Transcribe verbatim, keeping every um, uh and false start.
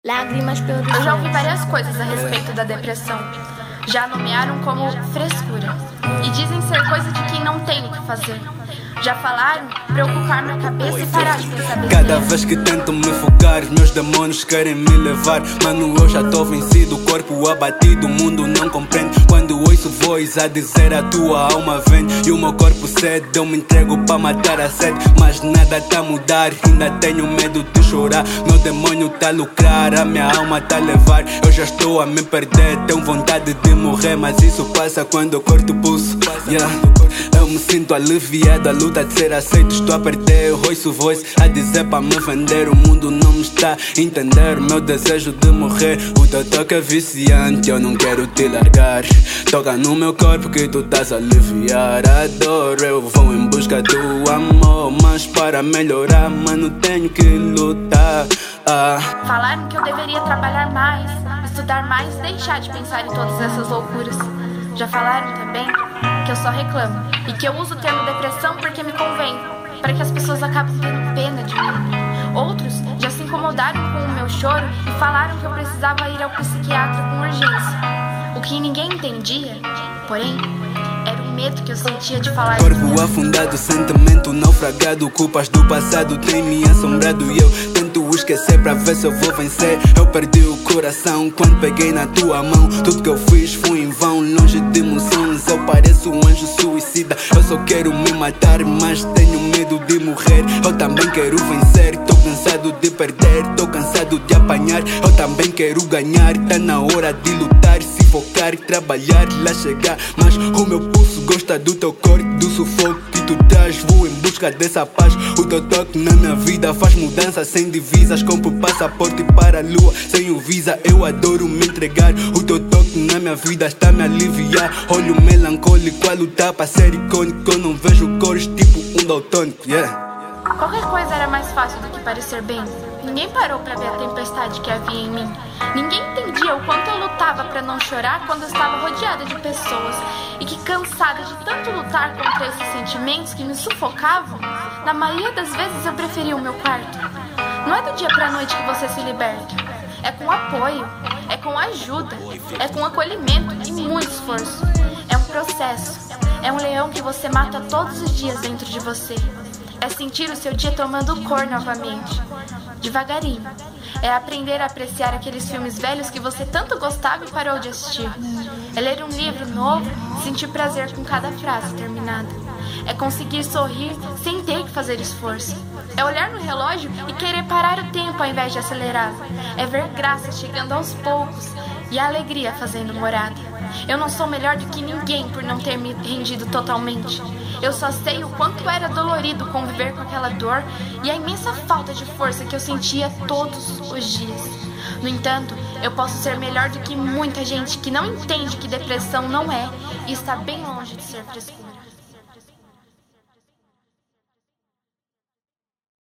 Lágrimas pelos Eu já ouvi várias coisas a respeito da depressão. Já nomearam como frescura. E dizem ser coisa de quem não tem o que fazer. Já falaram pra eu ocupar minha cabeça e parar de pensar besteira. Cada vez que tento me focar, meus demônios querem me levar. Mano, eu já tô vencido, corpo abatido, o mundo não compreende. Quando ouço voz a dizer a tua alma vem e o meu corpo cede, eu me entrego pra matar a sede. Mas nada tá a mudar, ainda tenho medo de chorar. Meu demônio tá a lucrar, a minha alma tá a levar. Eu já estou a me perder, tenho vontade de morrer, mas isso passa quando eu corto o pulso. Yeah. Eu me sinto aliviado, a luta de ser aceito estou a perder. Eu ouço voz a dizer pra me vender, o mundo não me está a entender. Meu desejo de morrer, o teu toque é viciante, eu não quero te largar. Toca no meu corpo que tu estás a aliviar a dor. Eu vou em busca do amor, mas para melhorar, mano, tenho que lutar. ah. Falaram que eu deveria trabalhar mais, estudar mais e deixar de pensar em todas essas loucuras. Já falaram também que eu só reclamo e que eu uso o termo depressão porque me convém, para que as pessoas acabem tendo pena de mim. Outros já se incomodaram com o meu choro e falaram que eu precisava ir ao psiquiatra com urgência. O que ninguém entendia, porém, era o medo que eu sentia de falar. Corpo afundado, sentimento naufragado, culpas do passado têm me assombrado e eu tento esquecer pra ver se eu vou vencer. Eu perdi o coração quando peguei na tua mão. Tudo que eu fiz foi em vão, longe de emoções. Eu pareço um anjo suicida. Eu só quero me matar, mas tenho medo de morrer. Eu também quero vencer, tô cansado de perder, tô cansado de apanhar. Eu também quero ganhar, tá na hora de lutar, se focar, trabalhar, lá chegar. Mas o meu pulso gosta do teu corpo, do sufoco que tu traz. Vou em busca dessa paz. O teu toque na minha vida faz mudança sem divisas. Compro passaporte para a lua sem o visa. Eu adoro me entregar. O teu toque na minha vida está a me aliviar. Olho melancólico a lutar para ser icônico. Eu não vejo cores tipo um daltônico, yeah. Qualquer coisa era mais fácil do que parecer bem. Ninguém parou pra ver a tempestade que havia em mim. Ninguém entendia o quanto eu lutava pra não chorar quando eu estava rodeada de pessoas. E que, cansada de tanto lutar contra esses sentimentos que me sufocavam, na maioria das vezes eu preferia o meu quarto. Não é do dia pra noite que você se liberta. É com apoio, é com ajuda, é com acolhimento e muito esforço. É um processo, é um leão que você mata todos os dias dentro de você. É sentir o seu dia tomando cor novamente, devagarinho. É aprender a apreciar aqueles filmes velhos que você tanto gostava e parou de assistir. É ler um livro novo e sentir prazer com cada frase terminada. É conseguir sorrir sem ter que fazer esforço. É olhar no relógio e querer parar o tempo ao invés de acelerar. É ver graça chegando aos poucos e a alegria fazendo morada. Eu não sou melhor do que ninguém por não ter me rendido totalmente. Eu só sei o quanto era dolorido conviver com aquela dor e a imensa falta de força que eu sentia todos os dias. No entanto, eu posso ser melhor do que muita gente que não entende que depressão não é e está bem longe de ser frescura.